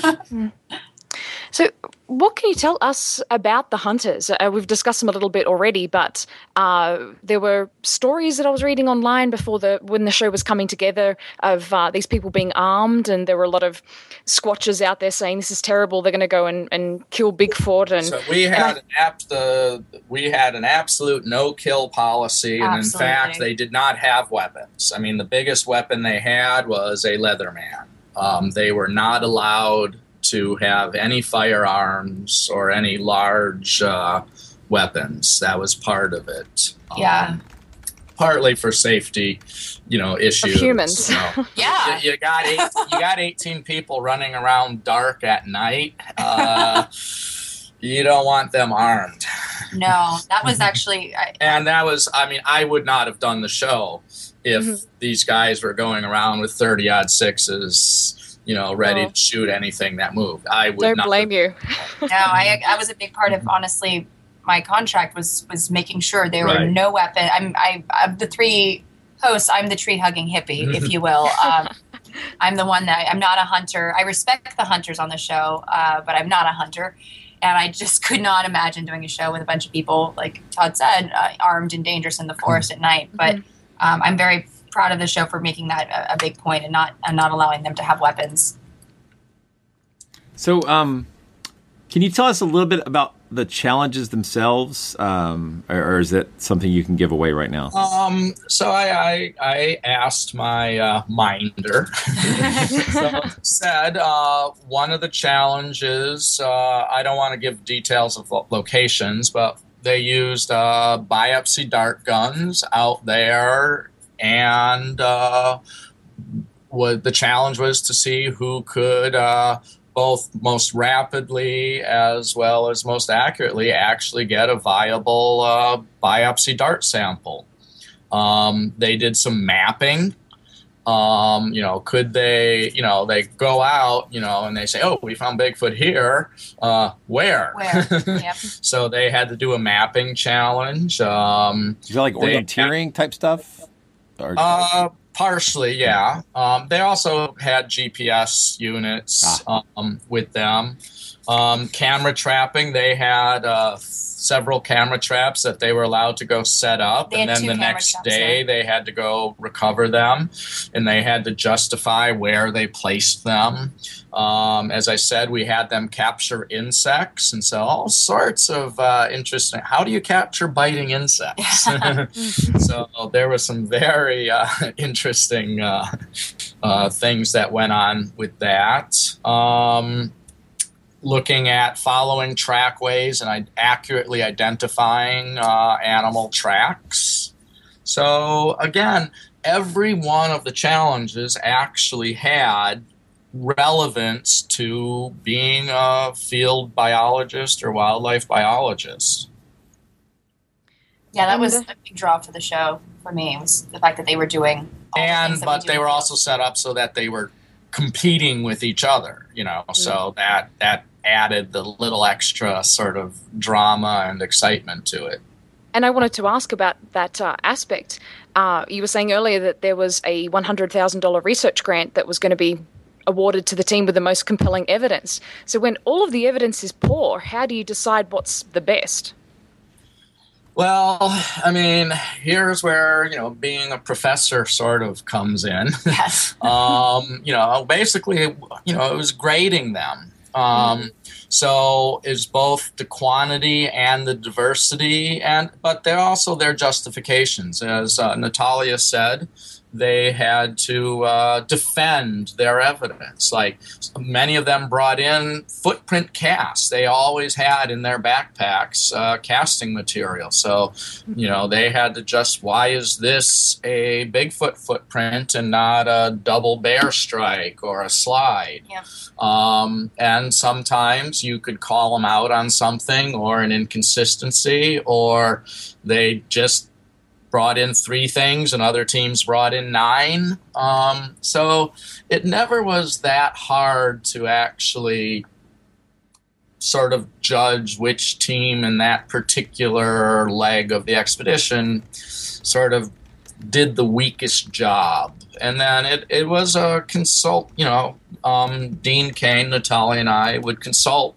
So, what can you tell us about the hunters? Uh, we've discussed them a little bit already, but uh, there were stories that I was reading online before the when the show was coming together of uh, these people being armed, and there were a lot of squatchers out there saying this is terrible. They're going to go and, and kill Bigfoot. And
So we
and
had
I-
an app, the we had an absolute no kill policy, and
Absolutely.
in fact, they did not have weapons. I mean, the biggest weapon they had was a Leatherman. Um, they were not allowed to have any firearms or any large uh, weapons. That was part of it.
Yeah.
Um, partly for safety, you know, issues.
humans.
You know.
Yeah.
You, you got eight, you got eighteen people running around dark at night. Uh, you don't want them armed.
No, that was actually. I,
And that was, I mean, I would not have done the show if
Mhm.
these guys were going around with thirty odd sixes, you know, ready
Oh.
to shoot anything that moved. I would
don't
not
blame you.
no, I, I was a big part of honestly. My contract was was making sure there were
Right.
no weapon. I'm I of the three hosts. I'm the tree hugging hippie, if you will. Um, I'm the one that I'm not a hunter. I respect the hunters on the show, uh, but I'm not a hunter. And I just could not imagine doing a show with a bunch of people, like Todd said, uh, armed and dangerous in the forest at night. But um, I'm very proud of the show for making that a, a big point and not and not allowing them to have weapons.
So, um, can you tell us a little bit about the challenges themselves, um, or, or is that something you can give away right now?
Um, so I, I, I asked my uh, minder, so said uh, one of the challenges, uh, I don't want to give details of lo- locations, but they used uh, biopsy dart guns out there, and uh, what the challenge was to see who could uh, both most rapidly as well as most accurately actually get a viable uh, biopsy dart sample. Um, they did some mapping. Um, you know, could they, you know, they go out, you know, and they say, oh, we found Bigfoot here. Uh, where?
Where? Yep.
So they had to do a mapping challenge. Um,
Is that like
they-
orienteering type stuff? Or,
uh, partially, yeah. Um, they also had G P S units um, with them. Um, camera trapping, they had uh, several camera traps that they were allowed to go set up,
They
and
had
then
two
the
camera
next
traps,
day
yeah.
they had to go recover them, and they had to justify where they placed them. Um, as I said, we had them capture insects, and so all sorts of uh, interesting. How do you capture biting insects? So there were some very uh, interesting uh, uh, things that went on with that. Um, looking at following trackways and I- accurately identifying uh, animal tracks. So again, every one of the challenges actually had relevance to being a field biologist or wildlife biologist.
Yeah, that was a big draw for the show for me. It was the fact that they were doing all
and
the things that
but
we do
they
in
were
the
also set up so that they were competing with each other, you know, mm-hmm. so that that added the little extra sort of drama and excitement to it.
And I wanted to ask about that uh, aspect. Uh, you were saying earlier that there was a one hundred thousand dollars research grant that was going to be awarded to the team with the most compelling evidence. So when all of the evidence is poor, how do you decide what's the best?
Well, I mean, here's where, you know, being a professor sort of comes in.
Yes.
um, you know, basically, you know, it was grading them. Um, mm-hmm. So is both the quantity and the diversity, and but they're also their justifications. As uh, Natalia said, they had to uh, defend their evidence. Like many of them brought in footprint casts. They always had in their backpacks uh, casting material. So, you know, they had to just, why is this a Bigfoot footprint and not a double bear strike or a slide?
Yeah.
Um, and sometimes you could call them out on something or an inconsistency, or they just brought in three things and other teams brought in nine. Um, so it never was that hard to actually sort of judge which team in that particular leg of the expedition sort of did the weakest job. And then it, it was a consult, you know, um, Dean Cain, Natalia, and I would consult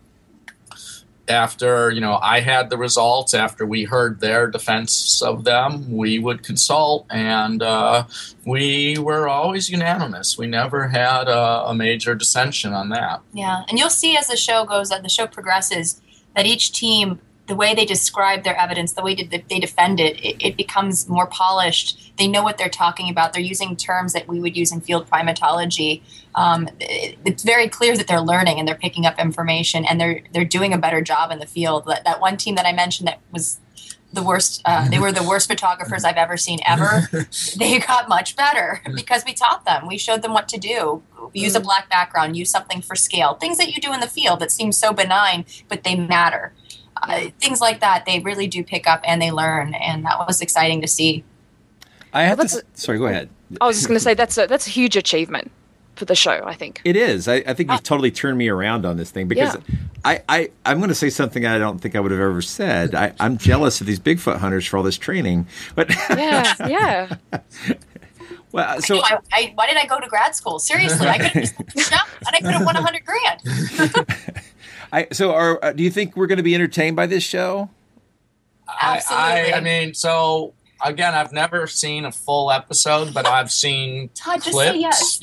after, you know, I had the results, after we heard their defense of them, we would consult, and uh, we were always unanimous. We never had a, a major dissension on that.
Yeah, and you'll see as the show goes, as the show progresses, that each team, the way they describe their evidence, the way that they defend it, it, it becomes more polished. They know what they're talking about. They're using terms that we would use in field primatology. Um, it, it's very clear that they're learning and they're picking up information, and they're they're doing a better job in the field. That, that one team that I mentioned that was the worst, uh, they were the worst photographers I've ever seen ever. They got much better because we taught them. We showed them what to do. Use a black background, use something for scale. Things that you do in the field that seem so benign, but they matter. Uh, things like that, they really do pick up and they learn, and that was exciting to see.
I have
well,
to. Sorry, go ahead.
I was just going to say that's a that's a huge achievement for the show, I think.
It is. I, I think you've totally turned me around on this thing, because
Yeah.
I, I I'm going to say something I don't think I would have ever said. I, I'm jealous of these Bigfoot hunters for all this training, but
Yeah, yeah.
well, so
I, I, why did I go to grad school? Seriously, I could have and I could have won a hundred grand.
I so are uh, do you think we're going to be entertained by this show?
Absolutely.
I, I mean, so again, I've never seen a full episode, but I've seen
Todd, just
clips.
say yes.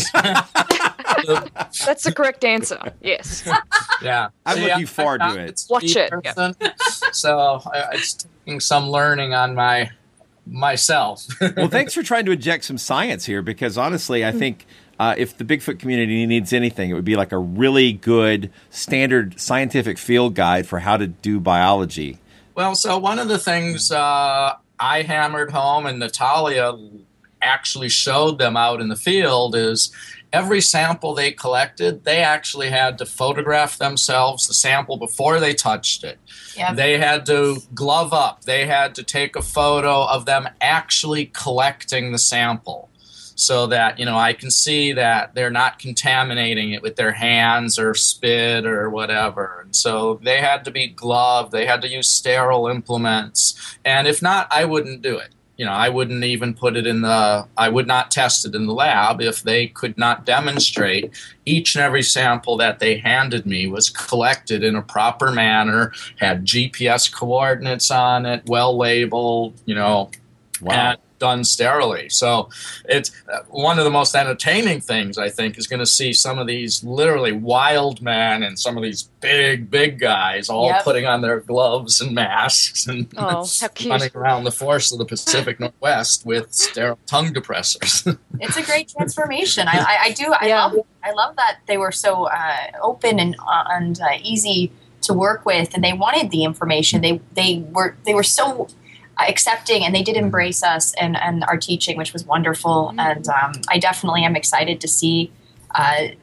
Yes.
That's the correct answer. Yes.
Yeah.
I'm
See,
looking
I-
forward
I'm
to
not
it.
a
Watch
speed
it, yeah.
person, So I, it's taking some learning on my myself.
Well, thanks for trying to inject some science here, because honestly, I think uh, if the Bigfoot community needs anything, it would be like a really good standard scientific field guide for how to do biology.
Well, so one of the things uh, I hammered home, and Natalia actually showed them out in the field, is every sample they collected, they actually had to photograph themselves, the sample, before they touched it.
Yep.
They had to glove up. They had to take a photo of them actually collecting the sample, so that, you know, I can see that they're not contaminating it with their hands or spit or whatever. And so they had to be gloved. They had to use sterile implements. And if not, I wouldn't do it. You know, I wouldn't even put it in the, I would not test it in the lab if they could not demonstrate each and every sample that they handed me was collected in a proper manner, had G P S coordinates on it, well labeled, you know,
Wow.
and done sterilely. So it's uh, one of the most entertaining things, I think, is going to see some of these literally wild men and some of these big, big guys all
Yep.
putting on their gloves and masks and
Oh, how cute.
running around the forests of the Pacific Northwest with sterile tongue depressors.
It's a great transformation. I, I, I do. I
Yeah.
love. I love that they were so uh, open and uh, and uh, easy to work with, and they wanted the information. They they were they were so accepting, and they did embrace us and, and our teaching, which was wonderful. And um, I definitely am excited to see uh,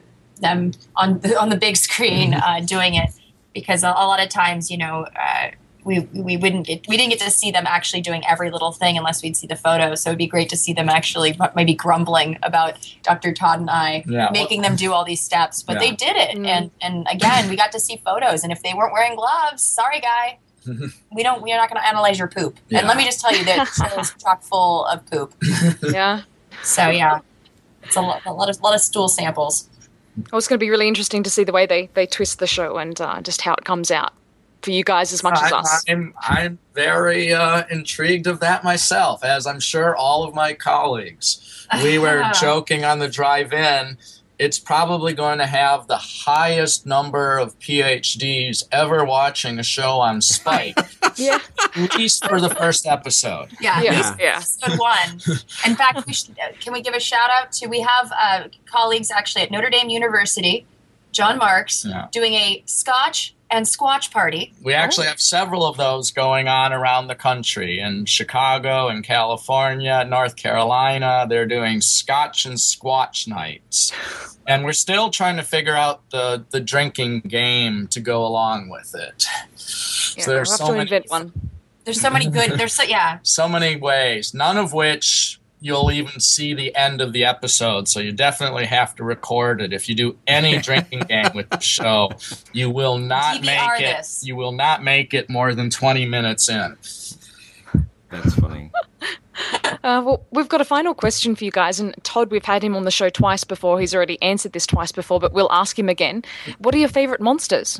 them on the, on the big screen uh, doing it, because a, a lot of times, you know, uh, we we wouldn't get we didn't get to see them actually doing every little thing unless we'd see the photos. So it'd be great to see them actually maybe grumbling about Doctor Todd and I
Yeah.
making them do all these steps, but
Yeah.
they did it. And and again, we got to see photos. And if they weren't wearing gloves, sorry, guy, we don't we're not going to analyze your poop.
Yeah.
And let me just tell you that the show is chock full of poop.
Yeah.
So yeah, it's a lot, a lot of lot of stool samples.
Oh, it's going to be really interesting to see the way they, they twist the show and uh, just how it comes out for you guys as much as
I,
us.
I'm, I'm very uh, intrigued of that myself, as I'm sure all of my colleagues. We were joking on the drive-in. It's probably going to have the highest number of P H Ds ever watching a show on Spike.
Yeah.
At least for the first episode.
Yeah,
Yeah. Yeah.
episode one. In fact, we should, uh, can we give a shout out to, we have uh, colleagues actually at Notre Dame University, John Marks,
Yeah.
doing a Scotch and Squatch party.
We actually have several of those going on around the country. In Chicago, in California, North Carolina, they're doing Scotch and Squatch nights. And we're still trying to figure out the, the drinking game to go along with it.
Yeah,
So
we'll
there's
have
so
to
many,
invent one.
There's so many good, there's so, yeah.
so many ways, none of which you'll even see the end of the episode. So you definitely have to record it. If you do any drinking game with the show, you will not
D V R
make it.
this.
You will not make it more than twenty minutes in.
That's funny.
Uh, well, we've got a final question for you guys. And Todd, we've had him on the show twice before. He's already answered this twice before, but we'll ask him again. What are your favorite monsters?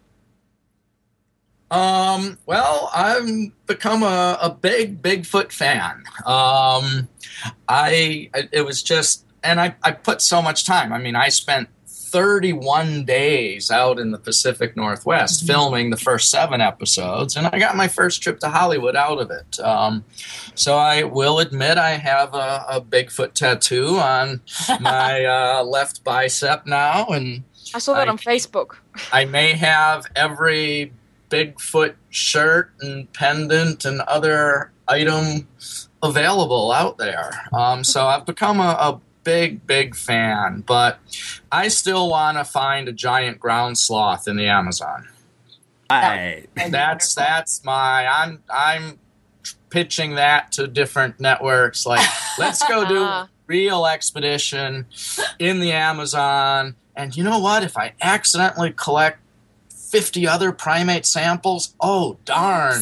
Um, well, I've become a, a big Bigfoot fan. Um, I, it was just, and I, I put so much time. I mean, I spent thirty-one days out in the Pacific Northwest filming the first seven episodes, and I got my first trip to Hollywood out of it. Um, so I will admit I have a, a Bigfoot tattoo on my uh, left bicep now, and
I saw that
I-
on Facebook.
I may have every Bigfoot shirt and pendant and other item available out there. Um, so I've become a, a big, big fan, but I still want to find a giant ground sloth in the Amazon.
I,
That's that's my I'm I'm pitching that to different networks. Like, let's go do a real expedition in the Amazon. And you know what? If I accidentally collect fifty other primate samples, oh darn.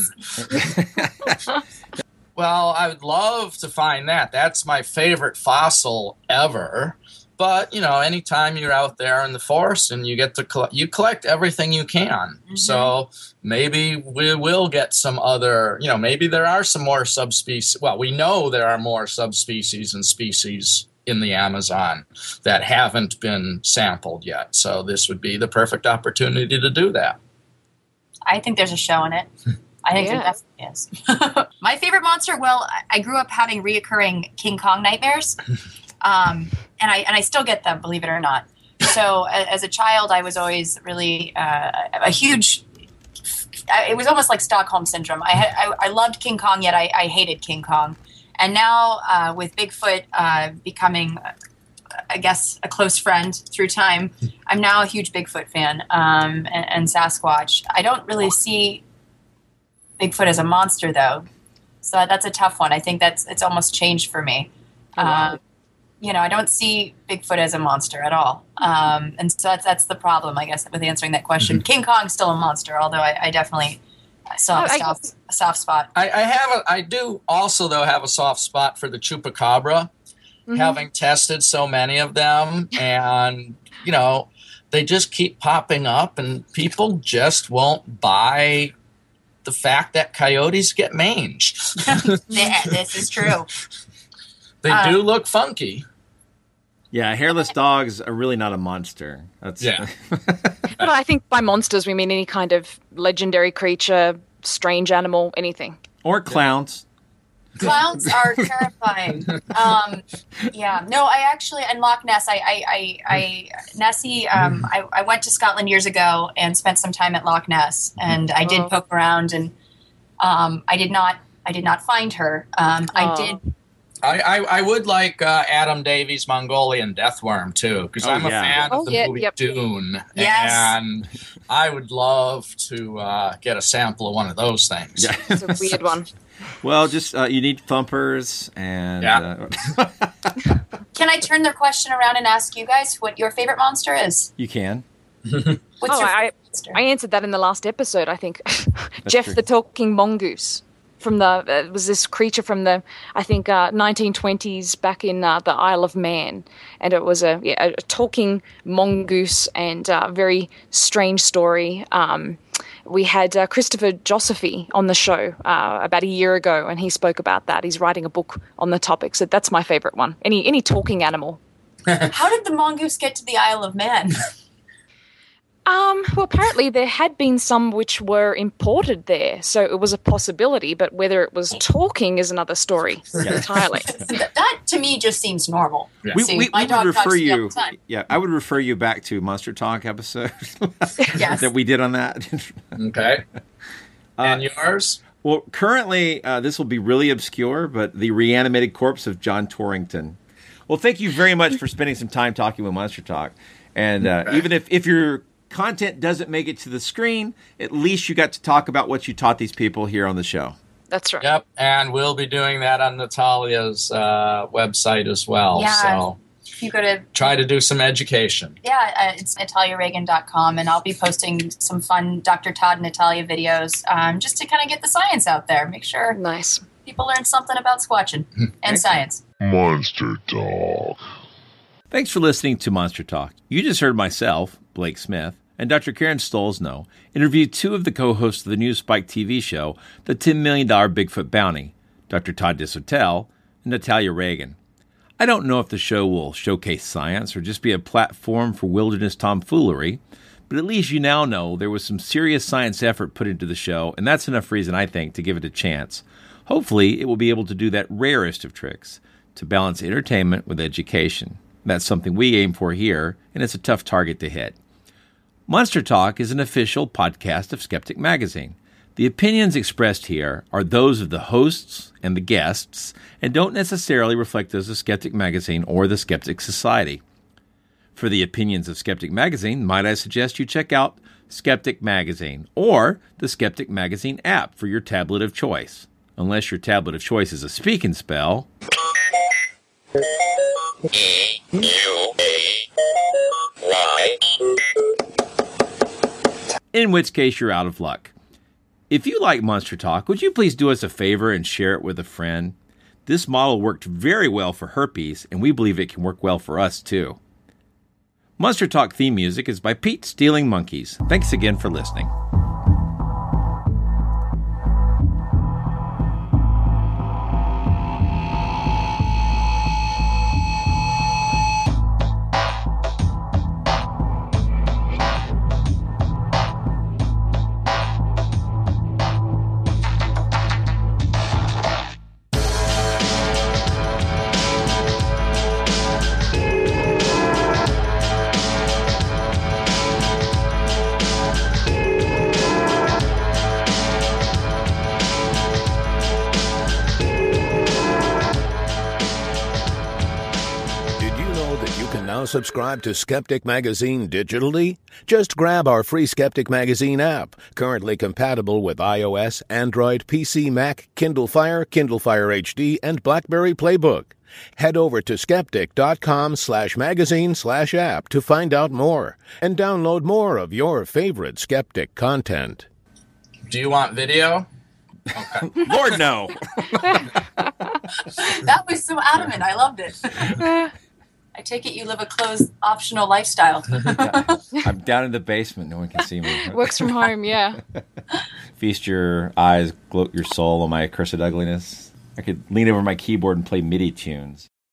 Well, I would love to find that. That's my favorite fossil ever. But, you know, anytime you're out there in the forest and you get to collect, you collect everything you can. Mm-hmm. So maybe we will get some other, you know, maybe there are some more subspecies. Well, we know there are more subspecies and species in the Amazon that haven't been sampled yet. So this would be the perfect opportunity to do that.
I think there's a show in it. I think
Yeah.
there definitely is. My favorite monster, well, I- I grew up having reoccurring King Kong nightmares. Um, and I and I still get them, believe it or not. So a- as a child, I was always really uh, a huge. It was almost like Stockholm syndrome. I had, I, I loved King Kong, yet I, I hated King Kong. And now uh, with Bigfoot uh, becoming, uh, I guess, a close friend through time, I'm now a huge Bigfoot fan um, and, and Sasquatch. I don't really see Bigfoot as a monster, though, so that's a tough one. I think that's it's almost changed for me.
Oh, wow.
Um, you know, I don't see Bigfoot as a monster at all, um, and so that's that's the problem, I guess, with answering that question. King Kong's still a monster, although I, I definitely saw
I-
a
I-
soft, a soft spot.
I, I have a, I do also though have a soft spot for the chupacabra,
Mhm.
having tested so many of them, and you know they just keep popping up, and people just won't buy the fact that coyotes get mange.
Yeah, this is true.
They
Uh,
do look funky.
yeah, hairless dogs are really not a monster. That's
Yeah.
But I think by monsters we mean any kind of legendary creature, strange animal, anything.
or clowns.
Clowns are terrifying. Um, yeah, no, I actually in Loch Ness, I, I, I, I Nessie. Um, I, I went to Scotland years ago and spent some time at Loch Ness, and I did
Oh.
poke around, and um, I did not, I did not find her. Um, I
Oh.
did
I, I, I would like uh, Adam Davies' Mongolian Deathworm, too, because
Oh,
I'm a
yeah.
fan
Oh,
of the
yeah,
movie
yep.
Dune.
Yes.
And I would love to uh, get a sample of one of those things.
Yeah.
It's a weird one.
Well, just uh, you need thumpers and.
Yeah.
Uh,
Can I turn the question around and ask you guys what your favorite monster is?
you can.
What's
oh,
your
I,
favorite monster?
I answered that in the last episode, I think. Jeff
true.
the Talking Mongoose. From the uh, it was this creature from the I think uh, nineteen twenties back in uh, the Isle of Man, and it was a, yeah, a talking mongoose and uh, very strange story. Um, we had uh, Christopher Josephy on the show uh, about a year ago, and he spoke about that. He's writing a book on the topic, so that's my favorite one. Any any talking animal.
How did the mongoose get to the Isle of Man?
Um, well, apparently there had been some which were imported there, so it was a possibility, but whether it was talking is another story entirely.
that, that, to me, just seems normal.
We,
See,
we,
my
we
dog
would
talks
refer
to me all
you.
the time.
Yeah, I would refer you back to Monster Talk episode
Yes.
that we did on that.
Okay. And yours?
Well, currently, uh, this will be really obscure, but the reanimated corpse of John Torrington. Well, thank you very much for spending some time talking with Monster Talk. And uh,
Okay.
even if, if your content doesn't make it to the screen, at least you got to talk about what you taught these people here on the show.
That's right.
Yep, and we'll be doing that on Natalia's uh, website as well.
Yeah.
So
If you go to
try to do some education.
Yeah, uh, it's natalia reagan dot com, and I'll be posting some fun Doctor Todd and Natalia videos um, just to kind of get the science out there. Make sure
Nice.
people learn something about squatching and science.
Monster Talk.
Thanks for listening to Monster Talk. You just heard myself, Blake Smith, and Doctor Karen Stolzno interview two of the co-hosts of the new Spike T V show, The ten million dollars Bigfoot Bounty, Doctor Todd Dishotel and Natalia Reagan. I don't know if the show will showcase science or just be a platform for wilderness tomfoolery, but at least you now know there was some serious science effort put into the show, and that's enough reason, I think, to give it a chance. Hopefully, it will be able to do that rarest of tricks, to balance entertainment with education. That's something we aim for here, and it's a tough target to hit. Monster Talk is an official podcast of Skeptic Magazine. The opinions expressed here are those of the hosts and the guests, and don't necessarily reflect those of Skeptic Magazine or the Skeptic Society. For the opinions of Skeptic Magazine, might I suggest you check out Skeptic Magazine or the Skeptic Magazine app for your tablet of choice. Unless your tablet of choice is a speak and spell. In which case you're out of luck. If you like Monster Talk, would you please do us a favor and share it with a friend? This model worked very well for herpes, and we believe it can work well for us too. Monster Talk theme music is by Pete Stealing Monkeys. Thanks again for listening.
Subscribe to Skeptic Magazine digitally? Just grab our free Skeptic Magazine app, currently compatible with iOS, Android, P C, Mac, Kindle Fire, Kindle Fire H D, and BlackBerry Playbook. Head over to skeptic.com slash magazine slash app to find out more and download more of your favorite Skeptic content.
Do you want video?
Okay. Lord, no.
That was so adamant. I loved it. I take it you live a closed, optional lifestyle.
I'm down in the basement. No one can see me.
Works from home, yeah.
Feast your eyes, gloat your soul on my accursed ugliness. I could lean over my keyboard and play MIDI tunes.